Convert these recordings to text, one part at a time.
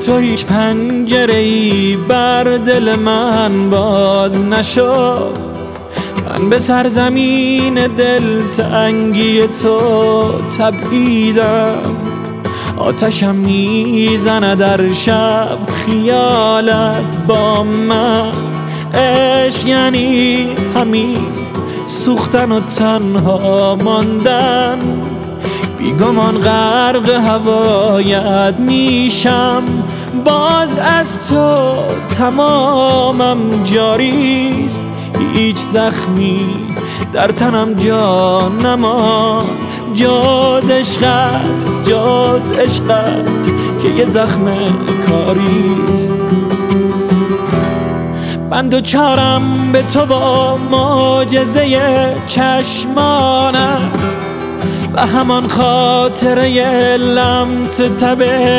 تو هیچ پنجره‌ای بر دل من باز نشد. من به سرزمین دلتنگی تو تپیدم، آتشم میزنه در شب خیالت با من. عشق یعنی همین سوختن و تنها ماندن، بیگمان غرق هوایت میشم. باز از تو تمامم جاریست، هیچ زخمی در تنم جا نمان جز عشقت، جز عشقت که یه زخم کاریست. من دوچارم به تو با معجزه چشمانت و همان خاطره لمس تب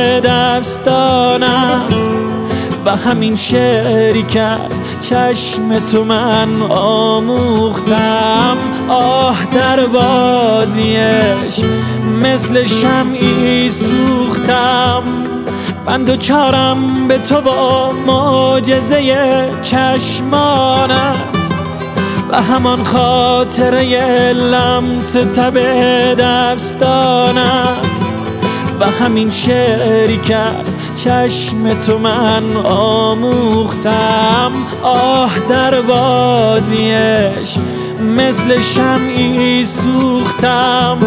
دستانت و همین شعری که از چشم تو من آموختم. آه در بازیش مثل شمعی سوختم. من دوچارم به تو با معجزه چشمانت و همان خاطره لمس تب دستانت و همین شعری که از چشم تو من آموختم. آه در بازیش مثل شمعی سوختم.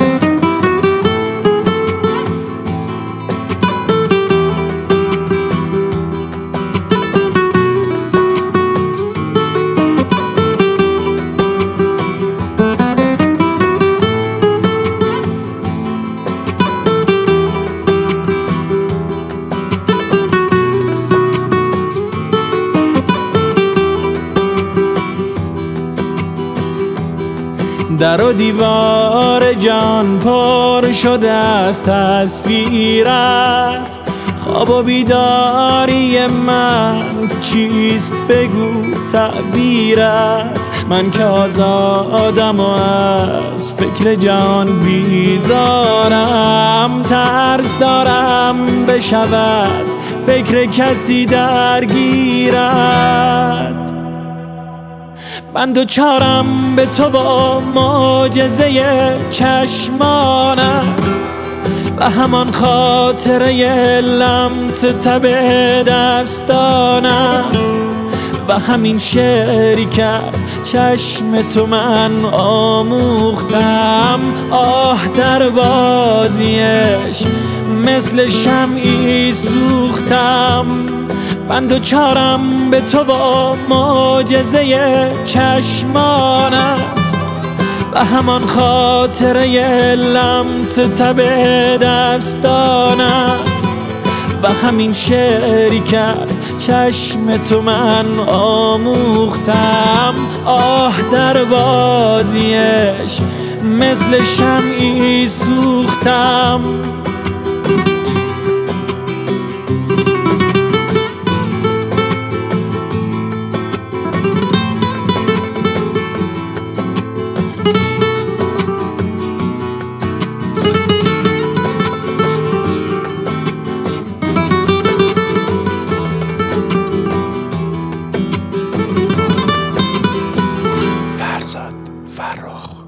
در و دیوار جان پر شده از تصویرت، خواب و بیداری من چیست بگو تعبیرت. من که آزادم و از فکر جان بیزارم، ترس دارم بشود فکر کسی درگیرت. من دوچارم به تو با معجزه چشمانت و همان خاطره لمس تب دستانت و همین شعری که از چشم تو من آموختم. آه در بازیش مثل شمعی سوختم. من دوچارم به تو با معجزه چشمانت و همان خاطره لمس تب دستانت و همین شعری که از چشم تو من آموختم. آه در بازیش مثل شمعی سوختم. فرخ